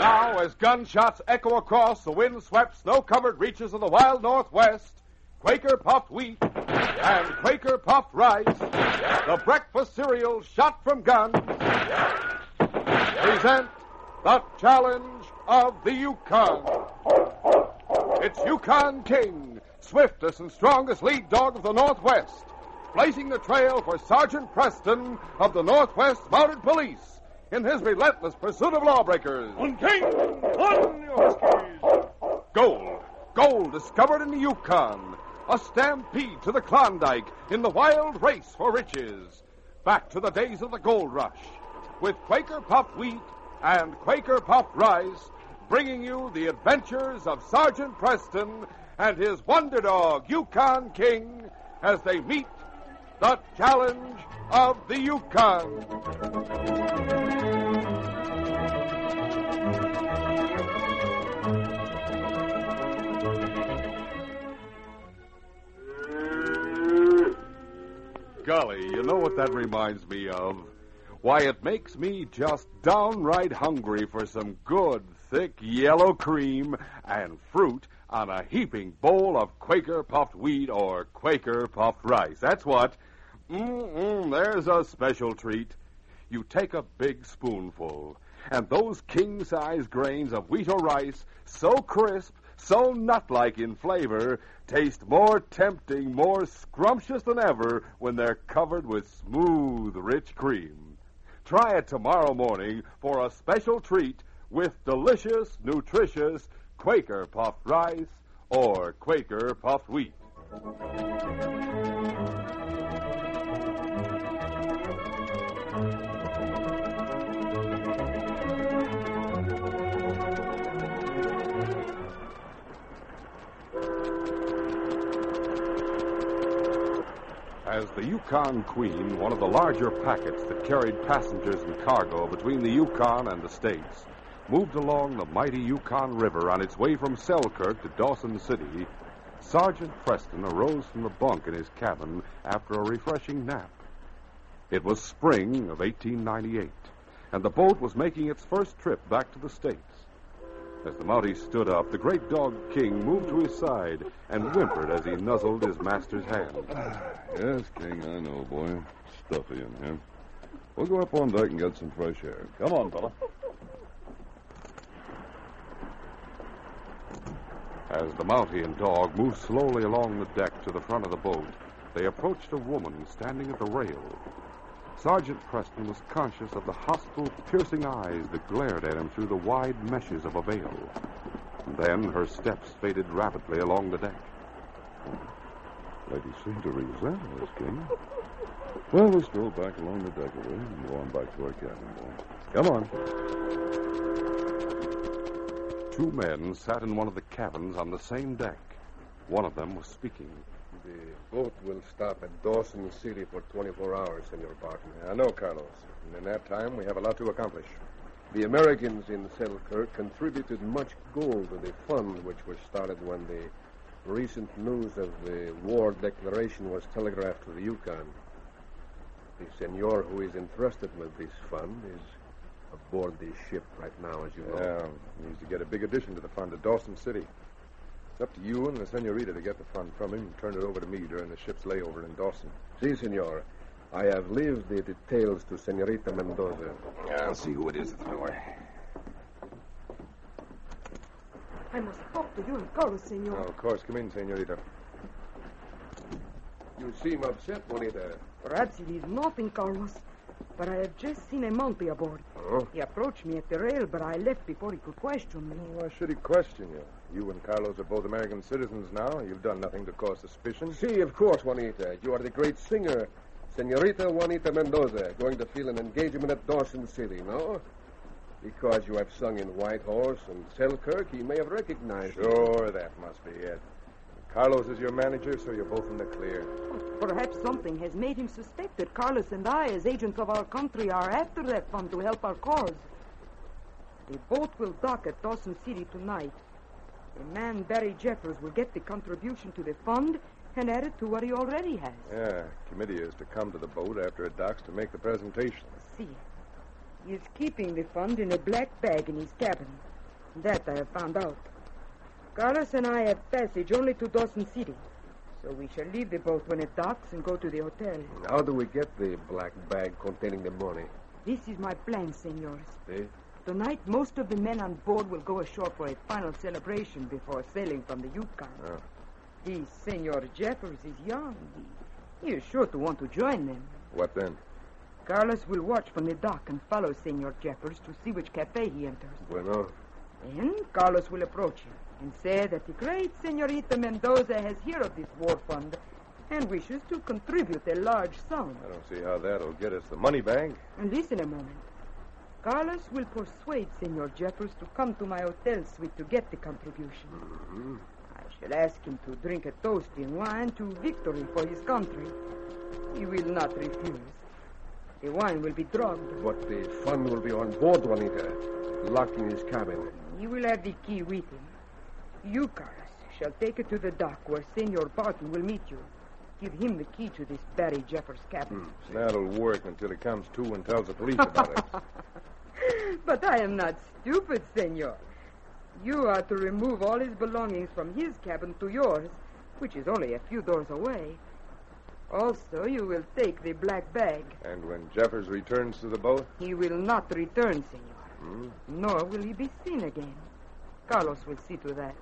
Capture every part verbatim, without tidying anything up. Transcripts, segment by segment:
Now, as gunshots echo across the wind-swept, snow-covered reaches of the wild Northwest, Quaker Puffed Wheat and Quaker Puffed Rice, the breakfast cereal shot from guns, present the Challenge of the Yukon. It's Yukon King, swiftest and strongest lead dog of the Northwest, blazing the trail for Sergeant Preston of the Northwest Mounted Police in his relentless pursuit of lawbreakers. On King! On, you Huskies! Gold. Gold discovered in the Yukon. A stampede to the Klondike in the wild race for riches. Back to the days of the gold rush with Quaker Puffed Wheat and Quaker Puffed Rice, bringing you the adventures of Sergeant Preston and his wonder dog, Yukon King, as they meet the Challenge of the Yukon. Golly, you know what that reminds me of? Why, it makes me just downright hungry for some good, thick yellow cream and fruit on a heaping bowl of Quaker Puffed Wheat or Quaker Puffed Rice. That's what. Mm-mm, there's a special treat. You take a big spoonful, and those king-size grains of wheat or rice, so crisp, so nut-like in flavor, taste more tempting, more scrumptious than ever when they're covered with smooth, rich cream. Try it tomorrow morning for a special treat with delicious, nutritious Quaker Puffed Rice or Quaker Puffed Wheat. As the Yukon Queen, one of the larger packets that carried passengers and cargo between the Yukon and the States, moved along the mighty Yukon River on its way from Selkirk to Dawson City, Sergeant Preston arose from the bunk in his cabin after a refreshing nap. It was spring of eighteen ninety-eight, and the boat was making its first trip back to the States. As the Mountie stood up, the great dog King moved to his side and whimpered as he nuzzled his master's hand. Yes, King, I know, boy. Stuffy in here. We'll go up on deck and get some fresh air. Come on, fella. As the Mountie and dog moved slowly along the deck to the front of the boat, they approached a woman standing at the rail. Sergeant Preston was conscious of the hostile, piercing eyes that glared at him through the wide meshes of a veil. And then her steps faded rapidly along the deck. Lady seemed to resent us, King. Well, we'll stroll back along the deck a way and go on back to our cabin, boy. Come on. Two men sat in one of the cabins on the same deck. One of them was speaking. The boat will stop at Dawson City for twenty-four hours, Senor Barton. I know, Carlos. And in that time, we have a lot to accomplish. The Americans in Selkirk contributed much gold to the fund which was started when the recent news of the war declaration was telegraphed to the Yukon. The senor who is entrusted with this fund is aboard the ship right now, as you know. Yeah, he needs to get a big addition to the fund at Dawson City. It's up to you and the senorita to get the fund from him and turn it over to me during the ship's layover in Dawson. Si, senor. I have leave the details to Senorita Mendoza. I'll see who it is at the door. I must talk to you and Carlos, senor. Oh, of course. Come in, senorita. You seem upset, Bonita. Perhaps it is nothing, Carlos. But I have just seen a Mountie aboard. Oh? He approached me at the rail, but I left before he could question me. Why should he question you? You and Carlos are both American citizens now. You've done nothing to cause suspicion. Si, of course, Juanita. You are the great singer, Senorita Juanita Mendoza, going to feel an engagement at Dawson City, no? Because you have sung in Whitehorse and Selkirk, he may have recognized you. Sure, that must be it. Carlos is your manager, so you're both in the clear. Perhaps something has made him suspect that Carlos and I, as agents of our country, are after that fund to help our cause. The boat will dock at Dawson City tonight. The man, Barry Jeffers, will get the contribution to the fund and add it to what he already has. Yeah, committee is to come to the boat after it docks to make the presentation. See, he is keeping the fund in a black bag in his cabin. That I have found out. Carlos and I have passage only to Dawson City. So we shall leave the boat when it docks and go to the hotel. How do we get the black bag containing the money? This is my plan, senors. Eh? Tonight, most of the men on board will go ashore for a final celebration before sailing from the Yukon. Ah. The Senor Jeffers is young. He, he is sure to want to join them. What then? Carlos will watch from the dock and follow Senor Jeffers to see which cafe he enters. Bueno. Then Carlos will approach him and say that the great Senorita Mendoza has heard of this war fund and wishes to contribute a large sum. I don't see how that'll get us the money bag. And listen a moment. Carlos will persuade Senor Jeffers to come to my hotel suite to get the contribution. Mm-hmm. I shall ask him to drink a toast in wine to victory for his country. He will not refuse. The wine will be drugged. But the fund will be on board, Juanita, locked in his cabin. He will have the key with him. You, Carlos, shall take it to the dock where Senor Barton will meet you. Give him the key to this Barry Jeffers cabin. That'll work until he comes to and tells the police about it. But I am not stupid, senor. You are to remove all his belongings from his cabin to yours, which is only a few doors away. Also, you will take the black bag. And when Jeffers returns to the boat? He will not return, senor. Hmm? Nor will he be seen again. Carlos will see to that.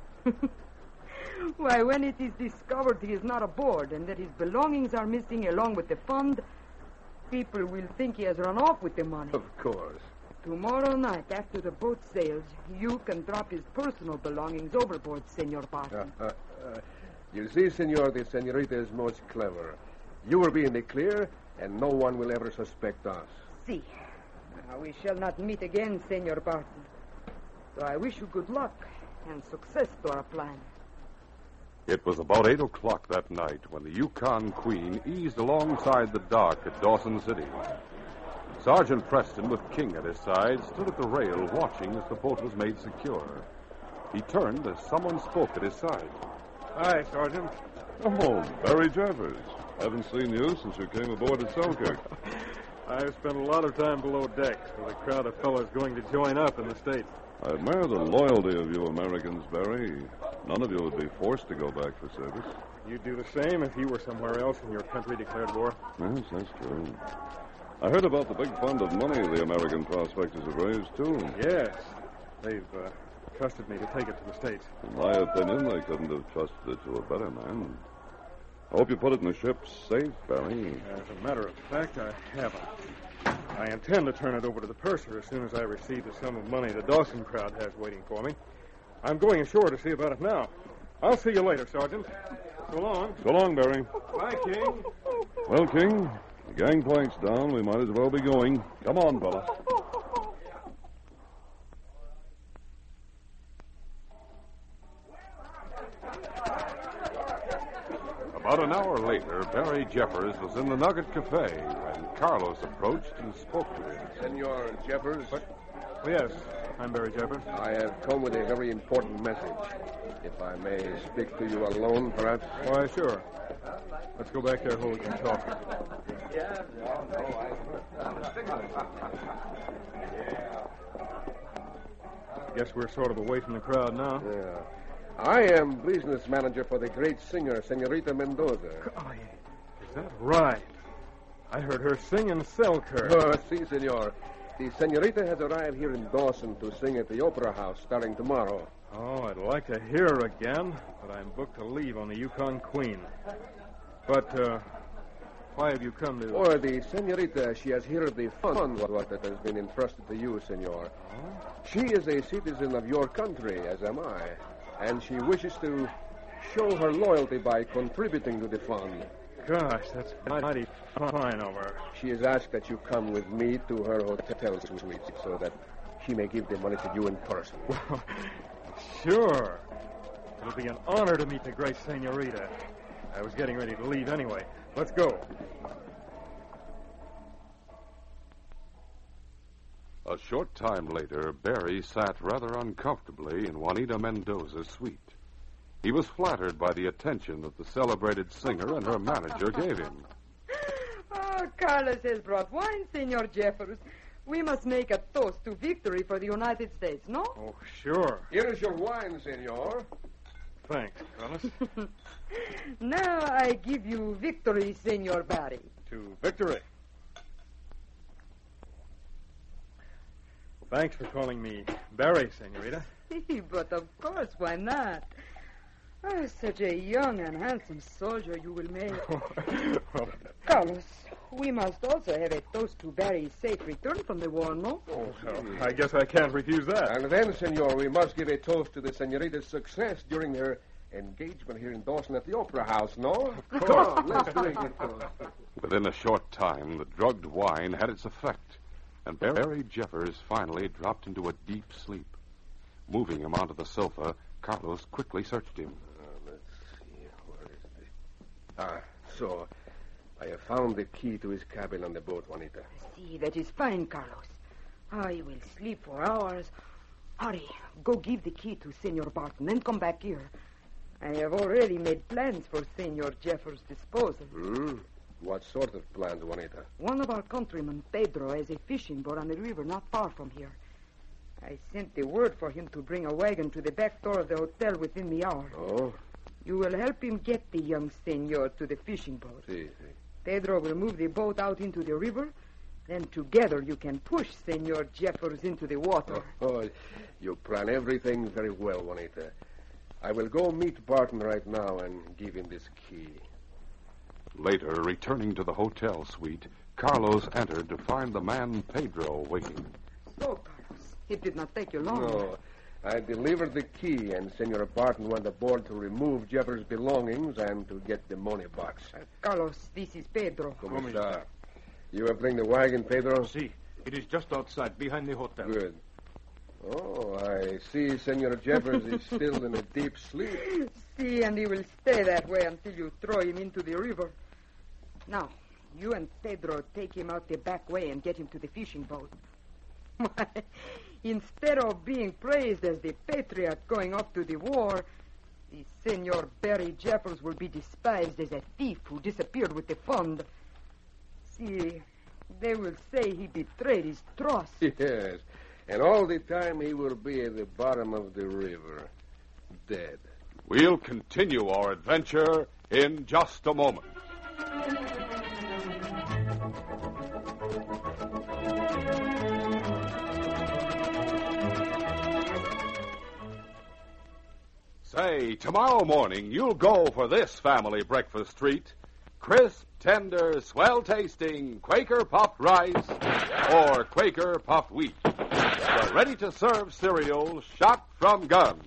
Why, when it is discovered he is not aboard and that his belongings are missing along with the fund, people will think he has run off with the money. Of course. Tomorrow night, after the boat sails, you can drop his personal belongings overboard, Senor Uh, Barton. uh, uh, you see, senor, the senorita is most clever. You will be in the clear, and no one will ever suspect us. See. Now, we shall not meet again, Senor Barton. So I wish you good luck and success to our plan. It was about eight o'clock that night when the Yukon Queen eased alongside the dock at Dawson City. Sergeant Preston, with King at his side, stood at the rail watching as the boat was made secure. He turned as someone spoke at his side. Hi, Sergeant. Oh, Barry Jeffers. Haven't seen you since you came aboard at Selkirk. I've spent a lot of time below decks with a crowd of fellows going to join up in the States. I admire the loyalty of you Americans, Barry. None of you would be forced to go back for service. You'd do the same if you were somewhere else and your country declared war. Yes, that's true. I heard about the big fund of money the American prospectors have raised, too. Yes. They've uh, trusted me to take it to the States. In my opinion, they couldn't have trusted it to a better man. I hope you put it in the ship safe, Barry. As a matter of fact, I haven't. I intend to turn it over to the purser as soon as I receive the sum of money the Dawson crowd has waiting for me. I'm going ashore to see about it now. I'll see you later, Sergeant. So long. So long, Barry. Bye, King. Well, King, the gangplank's down. We might as well be going. Come on, fella. About an hour later, Barry Jeffers was in the Nugget Cafe when Carlos approached and spoke to him. Senor Jeffers, Yes, I'm Barry Jeffers. I have come with a very important message. If I may speak to you alone, perhaps? Why, sure. Let's go back there where we can talk. Guess we're sort of away from the crowd now. Yeah. I am business manager for the great singer, Senorita Mendoza. Oh, is that right? I heard her sing in Selkirk. Oh, si, senor. The senorita has arrived here in Dawson to sing at the Opera House starting tomorrow. Oh, I'd like to hear her again, but I'm booked to leave on the Yukon Queen. But, uh, why have you come to... Or the senorita, she has heard the fund what that has been entrusted to you, senor. Oh? She is a citizen of your country, as am I, and she wishes to show her loyalty by contributing to the fund. Gosh, that's mighty fine of her. She has asked that you come with me to her hotel suite so that she may give the money to you in person. Well, sure. It'll be an honor to meet the great senorita. I was getting ready to leave anyway. Let's go. A short time later, Barry sat rather uncomfortably in Juanita Mendoza's suite. He was flattered by the attention that the celebrated singer and her manager gave him. Oh, Carlos has brought wine, Senor Jeffers. We must make a toast to victory for the United States, no? Oh, sure. Here is your wine, senor. Thanks, Carlos. Now I give you victory, Senor Barry. To victory. Thanks for calling me Barry, senorita. But of course, why not? Oh, such a young and handsome soldier you will make. Well, Carlos, we must also have a toast to Barry's safe return from the war, no? oh, well, I guess I can't refuse that. And then, senor, we must give a toast to the senorita's success during her engagement here in Dawson at the Opera House, no? Of course. Let's drink it. Within a short time, the drugged wine had its effect, and Barry Jeffers finally dropped into a deep sleep. Moving him onto the sofa, Carlos quickly searched him. Uh, let's see. Where is the... Ah, so I have found the key to his cabin on the boat, Juanita. See, that is fine, Carlos. I will sleep for hours. Hurry, go give the key to Senor Barton, then come back here. I have already made plans for Senor Jeffers' disposal. Hmm? What sort of plans, Juanita? One of our countrymen, Pedro, has a fishing boat on the river not far from here. I sent the word for him to bring a wagon to the back door of the hotel within the hour. Oh? You will help him get the young senor to the fishing boat. Si, si. Pedro will move the boat out into the river. Then together you can push Senor Jeffers into the water. Oh, oh, you plan everything very well, Juanita. I will go meet Barton right now and give him this key. Later, returning to the hotel suite, Carlos entered to find the man Pedro waiting. So, Carlos, it did not take you long. No, I delivered the key, and Senor Barton went aboard to remove Jeffers' belongings and to get the money box. Uh, Carlos, this is Pedro. Como está? You will bring the wagon, Pedro? See, it is just outside, behind the hotel. Good. Oh, I see Senor Jeffers is still in a deep sleep. See, and he will stay that way until you throw him into the river. Now, you and Pedro take him out the back way and get him to the fishing boat. Why, instead of being praised as the patriot going off to the war, the Senor Barry Jeffers will be despised as a thief who disappeared with the fund. See, they will say he betrayed his trust. Yes, and all the time he will be at the bottom of the river, dead. We'll continue our adventure in just a moment. Say, tomorrow morning you'll go for this family breakfast treat. Crisp, tender, swell-tasting Quaker puffed rice or Quaker puffed wheat. The ready-to-serve cereal shot from guns.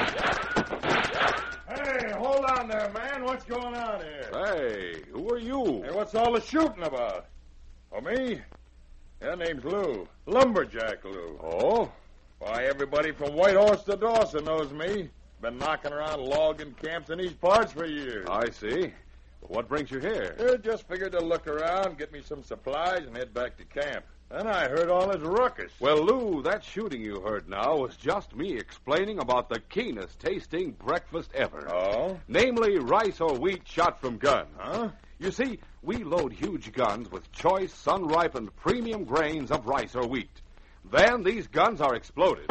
Hey, hold on there, man. What's going on here? Hey, who are you? Hey, what's all the shooting about? Oh, me? Yeah, name's Lou. Lumberjack Lou. Oh? Why, everybody from Whitehorse to Dawson knows me. Been knocking around logging camps in these parts for years. I see. What brings you here? I just figured to look around, get me some supplies, and head back to camp. Then I heard all this ruckus. Well, Lou, that shooting you heard now was just me explaining about the keenest tasting breakfast ever. Oh? Namely, rice or wheat shot from gun. Huh? You see, we load huge guns with choice, sun-ripened premium grains of rice or wheat. Then these guns are exploded.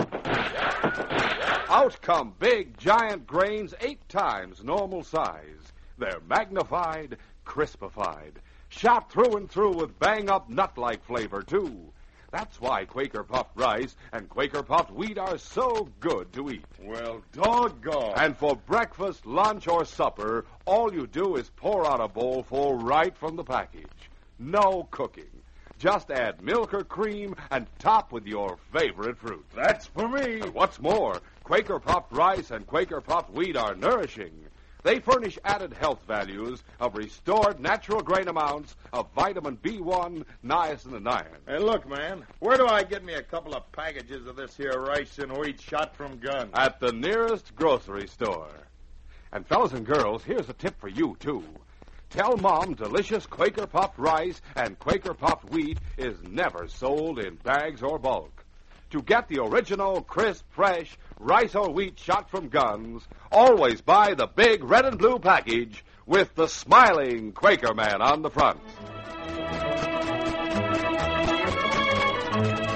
Out come big, giant grains eight times normal size. They're magnified, crispified, shot through and through with bang-up nut-like flavor, too. That's why Quaker puffed rice and Quaker puffed wheat are so good to eat. Well, doggone. And for breakfast, lunch, or supper, all you do is pour out a bowl full right from the package. No cooking. Just add milk or cream and top with your favorite fruit. That's for me. And what's more, Quaker puffed rice and Quaker puffed wheat are nourishing. They furnish added health values of restored natural grain amounts of vitamin B one, niacin, and iron. Hey, look, man, where do I get me a couple of packages of this here rice and wheat shot from guns? At the nearest grocery store. And fellas and girls, here's a tip for you, too. Tell Mom delicious Quaker puffed rice and Quaker puffed wheat is never sold in bags or bulk. To get the original, crisp, fresh rice or wheat shot from guns, always buy the big red and blue package with the smiling Quaker man on the front.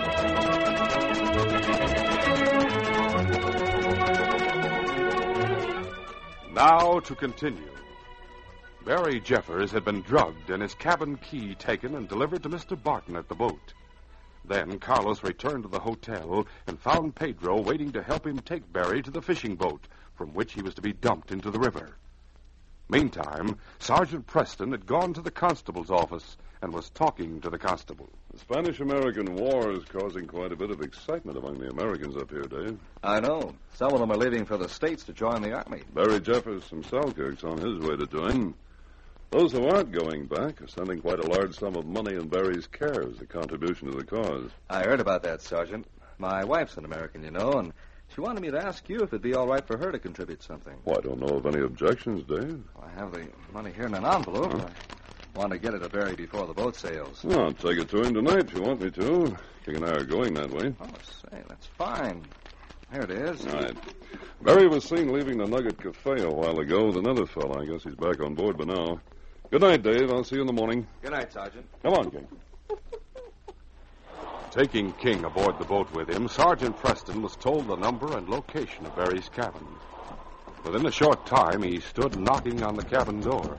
Now to continue. Barry Jeffers had been drugged and his cabin key taken and delivered to Mister Barton at the boat. Then Carlos returned to the hotel and found Pedro waiting to help him take Barry to the fishing boat, from which he was to be dumped into the river. Meantime, Sergeant Preston had gone to the constable's office and was talking to the constable. The Spanish-American War is causing quite a bit of excitement among the Americans up here, Dave. I know. Some of them are leaving for the States to join the Army. Barry Jeffers from Selkirk's on his way to join. Those who aren't going back are sending quite a large sum of money in Barry's care as a contribution to the cause. I heard about that, Sergeant. My wife's an American, you know, and she wanted me to ask you if it'd be all right for her to contribute something. Well, I don't know of any objections, Dave. I have the money here in an envelope. Huh? I want to get it to Barry before the boat sails. Well, I'll take it to him tonight if you want me to. King and I are going that way. Oh, say, that's fine. Here it is. All right. Barry was seen leaving the Nugget Cafe a while ago with another fellow. I guess he's back on board by now. Good night, Dave. I'll see you in the morning. Good night, Sergeant. Come on, King. Taking King aboard the boat with him, Sergeant Preston was told the number and location of Barry's cabin. Within a short time, he stood knocking on the cabin door.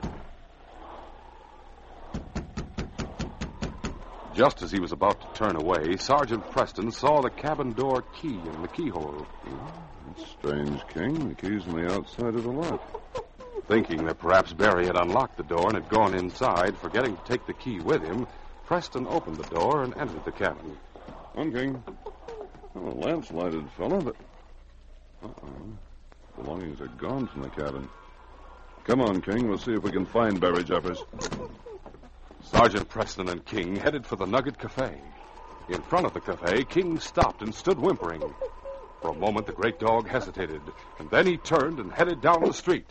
Just as he was about to turn away, Sergeant Preston saw the cabin door key in the keyhole. Oh, that's strange, King. The key's on the outside of the lock. Thinking that perhaps Barry had unlocked the door and had gone inside, forgetting to take the key with him, Preston opened the door and entered the cabin. On, King. Well, the lamp's lighted, fella, but... Uh-oh. Belongings are gone from the cabin. Come on, King. We'll see if we can find Barry Jeffers. Sergeant Preston and King headed for the Nugget Cafe. In front of the cafe, King stopped and stood whimpering. For a moment, the great dog hesitated, and then he turned and headed down the street.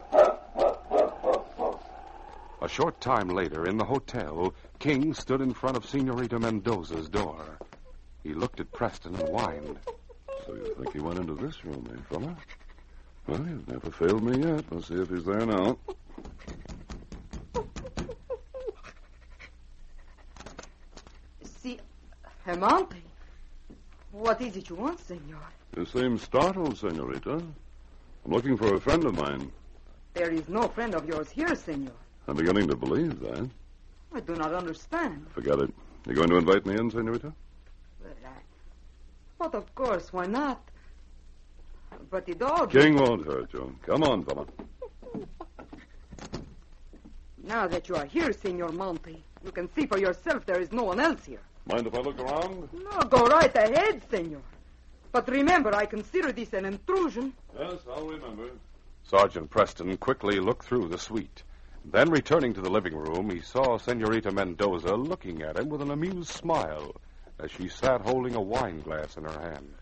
A short time later, in the hotel, King stood in front of Senorita Mendoza's door. He looked at Preston and whined. So you think he went into this room, eh, fella? Well, you've never failed me yet. Let's see if he's there now. See, Hermante, what is it you want, senor? You seem startled, Senorita. I'm looking for a friend of mine. There is no friend of yours here, senor. I'm beginning to believe that. I do not understand. Forget it. You going to invite me in, Senorita? But, I... but of course, why not? But the dog... King won't hurt you. Come on, fella. Now that you are here, Senor Monte, you can see for yourself there is no one else here. Mind if I look around? No, go right ahead, senor. But remember, I consider this an intrusion. Yes, I'll remember. Sergeant Preston quickly looked through the suite. Then, returning to the living room, he saw Senorita Mendoza looking at him with an amused smile as she sat holding a wine glass in her hand.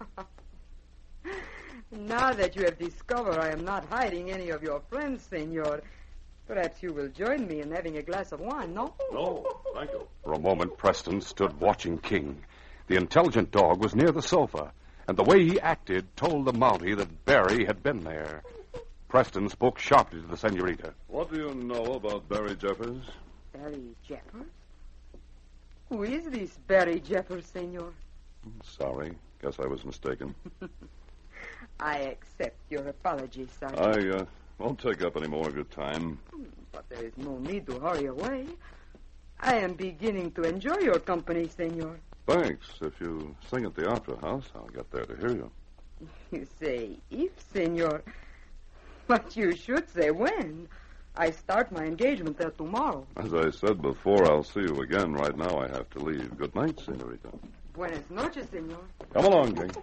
Now that you have discovered I am not hiding any of your friends, senor, perhaps you will join me in having a glass of wine, no? No, thank you. For a moment, Preston stood watching King. The intelligent dog was near the sofa, and the way he acted told the Mountie that Barry had been there. Preston spoke sharply to the senorita. What do you know about Barry Jeffers? Barry Jeffers? Who is this Barry Jeffers, senor? Sorry. Guess I was mistaken. I accept your apology, Sergeant. I uh, won't take up any more of your time. But there is no need to hurry away. I am beginning to enjoy your company, senor. Thanks. If you sing at the Opera House, I'll get there to hear you. You say if, senor. But you should say when. I start my engagement there tomorrow. As I said before, I'll see you again. Right now I have to leave. Good night, senorita. Buenas noches, senor. Come along, King.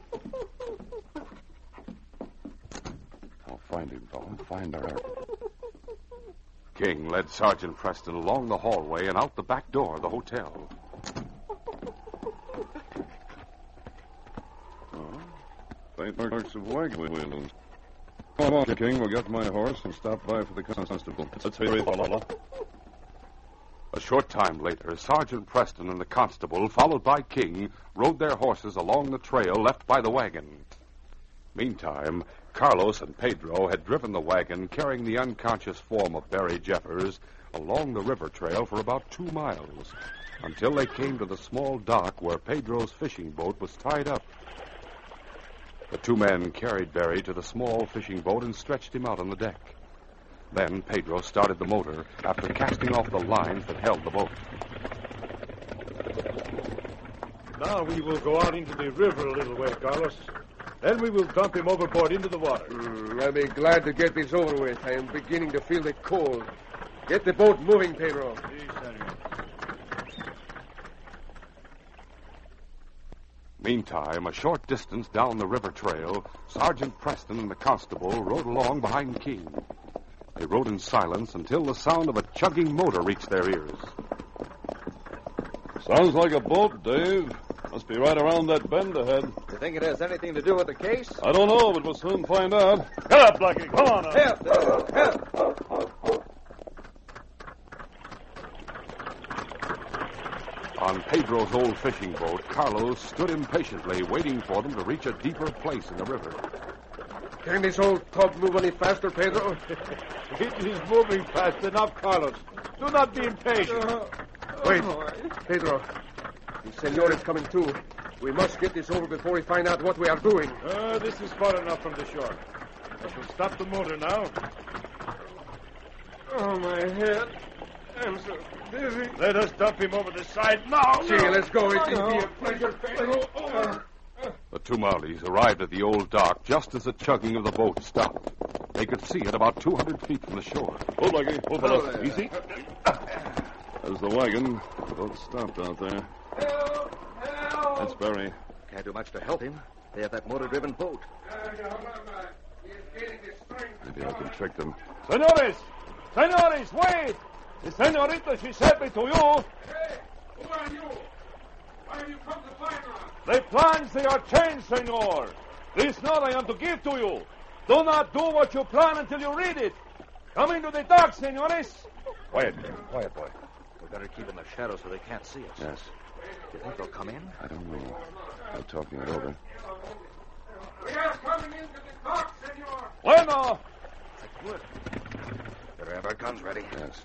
I'll find him, fella. Find her. King led Sergeant Preston along the hallway and out the back door of the hotel. Oh, faint marks of wagon wheels. Come on, King. We'll get my horse and stop by for the constable. Let's hurry, fella. A short time later, Sergeant Preston and the constable, followed by King, rode their horses along the trail left by the wagon. Meantime, Carlos and Pedro had driven the wagon carrying the unconscious form of Barry Jeffers along the river trail for about two miles until they came to the small dock where Pedro's fishing boat was tied up. The two men carried Barry to the small fishing boat and stretched him out on the deck. Then Pedro started the motor after casting off the lines that held the boat. Now we will go out into the river a little way, Carlos. Then we will dump him overboard into the water. Mm, I'll be glad to get this over with. I am beginning to feel the cold. Get the boat moving, Pedro. Si, senor. Meantime, a short distance down the river trail, Sergeant Preston and the constable rode along behind King. They rode in silence until the sound of a chugging motor reached their ears. Sounds like a boat, Dave. Must be right around that bend ahead. You think it has anything to do with the case? I don't know, but we'll soon find out. Get up, Blackie. Come on. Now. Help, Dave. Help. On Pedro's old fishing boat, Carlos stood impatiently, waiting for them to reach a deeper place in the river. Can this old tug move any faster, Pedro? It is moving fast enough, Carlos. Do not be impatient. Uh, Wait, Pedro. The senor is coming too. We must get this over before we find out what we are doing. Uh, this is far enough from the shore. I shall stop the motor now. Oh, my head. I'm so dizzy. Let us dump him over the side now. Gee, let's go. It will be a pleasure, Pedro. Oh. The two Mounties arrived at the old dock just as the chugging of the boat stopped. They could see it about two hundred feet from the shore. Hold, Blackie. Hold, fella. Easy. There's the wagon. The boat stopped out there. Help! Help! That's Barry. Can't do much to help him. They have that motor-driven boat. Maybe I can trick them. Senores! Senores, wait! The senorita, she sent me to you. Hey, who are you? Why have you come to find us? The plans, they are changed, senor. This note I am to give to you. Do not do what you plan until you read it. Come into the dock, senores. Quiet, quiet, boy. We better keep in the shadow so they can't see us. Yes. Do you think they'll come in? I don't know. I'm talking it over. We are coming into the dock, senor. Bueno. Good. Better have our guns ready. Yes.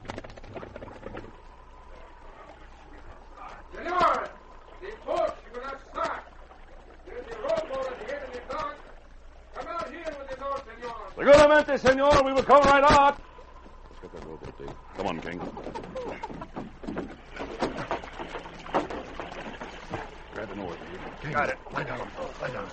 Senor, the boat will not start. There's a rowboat at the end of the dock. Come out here with the door, senor. Seguramente, senor. We will come right out. Let's get that rowboat, Dave. Come on, King. Grab an oar, Dave. Got it. Lie down. Lie down.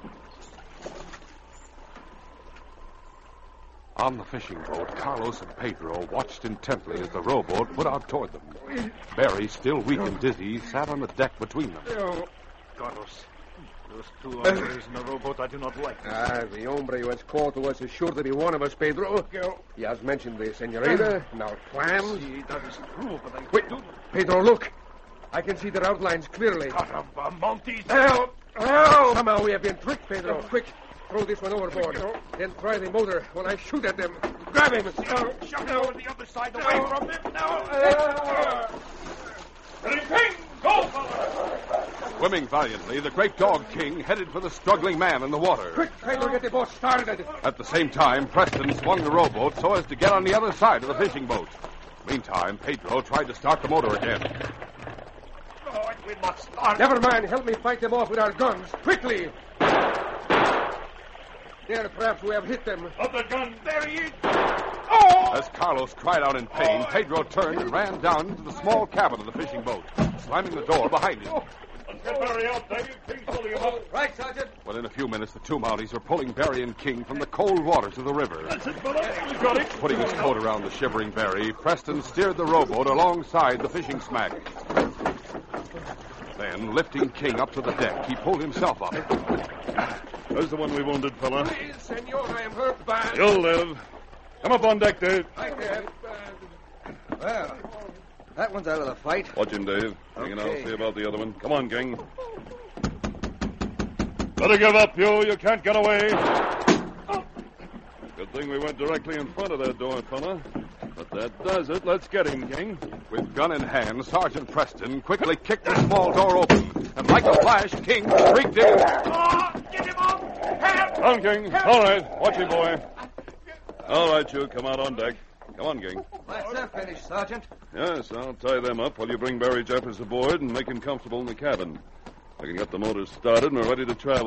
On the fishing boat, Carlos and Pedro watched intently as the rowboat put out toward them. Barry, still weak and dizzy, sat on the deck between them. Carlos, those two hombres in the rowboat I do not like. Ah, the hombre who has called to us is sure to be one of us, Pedro. He has mentioned the senorita and our plans. See, that is true, but I Wait, Pedro, look. I can see their outlines clearly. Caramba, Montes. Help! Help! Somehow we have been tricked, Pedro. Quick, throw this one overboard. Then try the motor when I shoot at them. Grab him. No, Shove it over the other side, away from them. Now. King, go, fella. Swimming valiantly, the great dog King headed for the struggling man in the water. Quick, Pedro, get the boat started. At the same time, Preston swung the rowboat so as to get on the other side of the fishing boat. Meantime, Pedro tried to start the motor again. Oh, we must start. Never mind. Help me fight them off with our guns. Quickly. There, perhaps we have hit them. Of the gun, there he is. Oh! As Carlos cried out in pain, Pedro turned and ran down into the small cabin of the fishing boat, slamming the door behind him. Let's get Barry out, David. King's pulling him up. Right, Sergeant. Within a few minutes, the two Mounties were pulling Barry and King from the cold waters of the river. That's it, fella. We got it. Putting his coat around the shivering Barry, Preston steered the rowboat alongside the fishing smack. Then, lifting King up to the deck, he pulled himself up. There's the one we wounded, fella. Please, senor, I am hurt bad. You'll live. Come up on deck, Dave. I can't. Well, that one's out of the fight. Watch him, Dave. King and I'll Okay. see about the other one. Come on, King. Better give up, you. You can't get away. Good thing we went directly in front of that door, fella. But that does it. Let's get him, King. With gun in hand, Sergeant Preston quickly kicked the small door open, and like a flash, King shrieked in. Oh, get him up. Help. Come, King. All right. Watch him, boy. All right, you. Come out on deck. Come on, King. That's that finished, Sergeant. Yes, I'll tie them up while you bring Barry Jeffers aboard and make him comfortable in the cabin. I can get the motors started and we're ready to travel.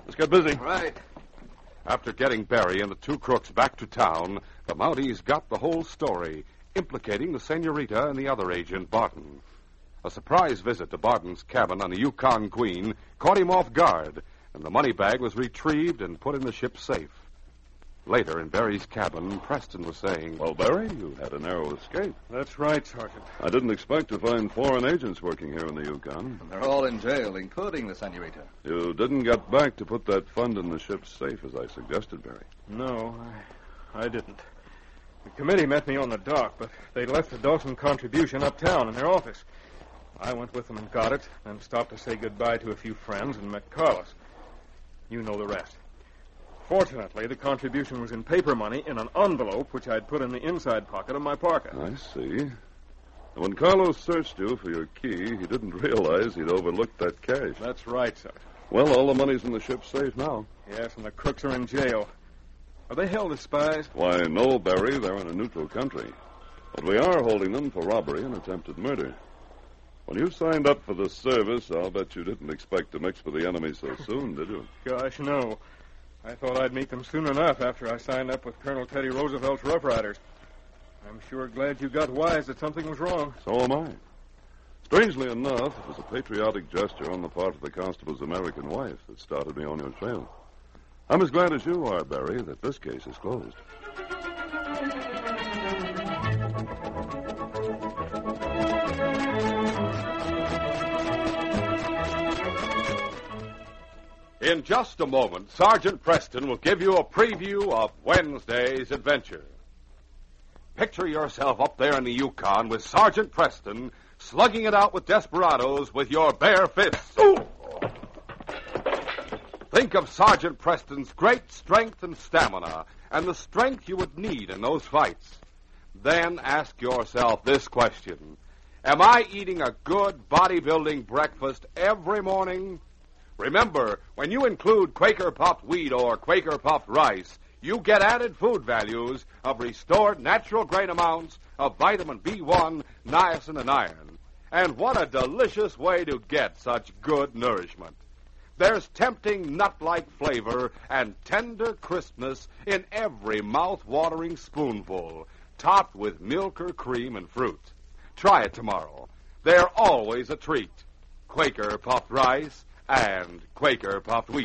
Let's get busy. Right. After getting Barry and the two crooks back to town, the Mounties got the whole story, implicating the senorita and the other agent, Barton. A surprise visit to Barton's cabin on the Yukon Queen caught him off guard, and the money bag was retrieved and put in the ship's safe. Later, in Barry's cabin, Preston was saying, Well, Barry, you had a narrow escape. That's right, Sergeant. I didn't expect to find foreign agents working here in the Yukon. They're all in jail, including the senorita. You didn't get back to put that fund in the ship's safe, as I suggested, Barry. No, I, I didn't. The committee met me on the dock, but they left the Dawson contribution uptown in their office. I went with them and got it, then stopped to say goodbye to a few friends and met Carlos. You know the rest. Fortunately, the contribution was in paper money in an envelope which I'd put in the inside pocket of my parka. I see. When Carlos searched you for your key, he didn't realize he'd overlooked that cash. That's right, sir. Well, all the money's in the ship's safe now. Yes, and the crooks are in jail. Are they held as spies? Why, no, Barry. They're in a neutral country. But we are holding them for robbery and attempted murder. When you signed up for the service, I'll bet you didn't expect to mix with the enemy so soon, did you? Gosh, no. I thought I'd meet them soon enough after I signed up with Colonel Teddy Roosevelt's Rough Riders. I'm sure glad you got wise that something was wrong. So am I. Strangely enough, it was a patriotic gesture on the part of the constable's American wife that started me on your trail. I'm as glad as you are, Barry, that this case is closed. In just a moment, Sergeant Preston will give you a preview of Wednesday's adventure. Picture yourself up there in the Yukon with Sergeant Preston slugging it out with desperados with your bare fists. Ooh! Think of Sergeant Preston's great strength and stamina and the strength you would need in those fights. Then ask yourself this question. Am I eating a good bodybuilding breakfast every morning? Remember, when you include Quaker puffed wheat or Quaker puffed rice, you get added food values of restored natural grain amounts of vitamin B one, niacin, and iron. And what a delicious way to get such good nourishment. There's tempting nut-like flavor and tender crispness in every mouth-watering spoonful, topped with milk or cream and fruit. Try it tomorrow. They're always a treat. Quaker puffed rice and Quaker puffed wheat.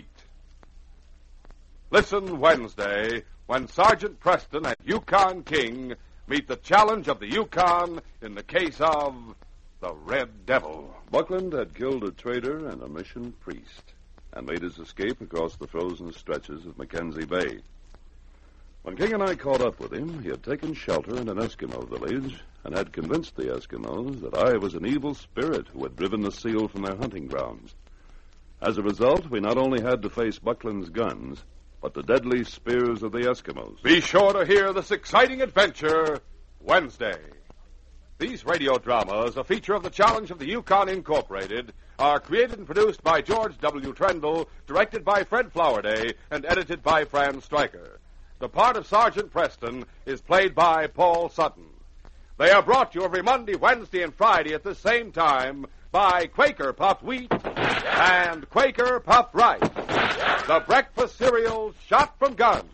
Listen Wednesday when Sergeant Preston and Yukon King meet the challenge of the Yukon in the case of the Red Devil. Buckland had killed a trader and a mission priest and made his escape across the frozen stretches of Mackenzie Bay. When King and I caught up with him, he had taken shelter in an Eskimo village and had convinced the Eskimos that I was an evil spirit who had driven the seal from their hunting grounds. As a result, we not only had to face Buckland's guns, but the deadly spears of the Eskimos. Be sure to hear this exciting adventure Wednesday. These radio dramas, a feature of the Challenge of the Yukon Incorporated, are created and produced by George W. Trendle, directed by Fred Flowerday, and edited by Fran Stryker. The part of Sergeant Preston is played by Paul Sutton. They are brought to you every Monday, Wednesday, and Friday at the same time by Quaker Puffed Wheat and Quaker Puffed Rice, the breakfast cereal shot from guns.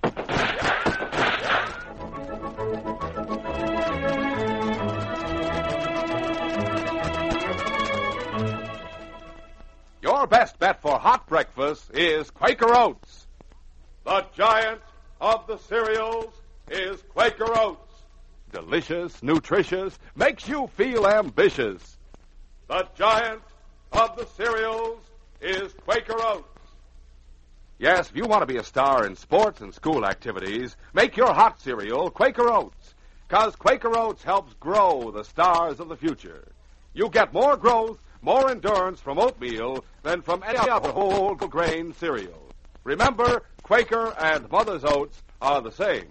Your best bet for hot breakfast is Quaker Oats. The giant of the cereals is Quaker Oats. Delicious, nutritious, makes you feel ambitious. The giant of the cereals is Quaker Oats. Yes, if you want to be a star in sports and school activities, make your hot cereal Quaker Oats, because Quaker Oats helps grow the stars of the future. You get more growth, more endurance from oatmeal than from any other whole grain cereal. Remember, Quaker and Mother's Oats are the same.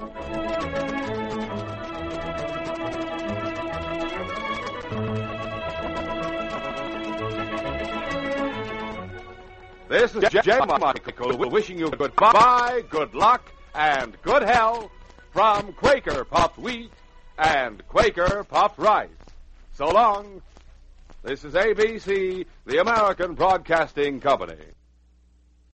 This is Jim Michael wishing you goodbye, good luck, and good health from Quaker Puffed Wheat and Quaker Puffed Rice. So long. This is A B C, the American Broadcasting Company.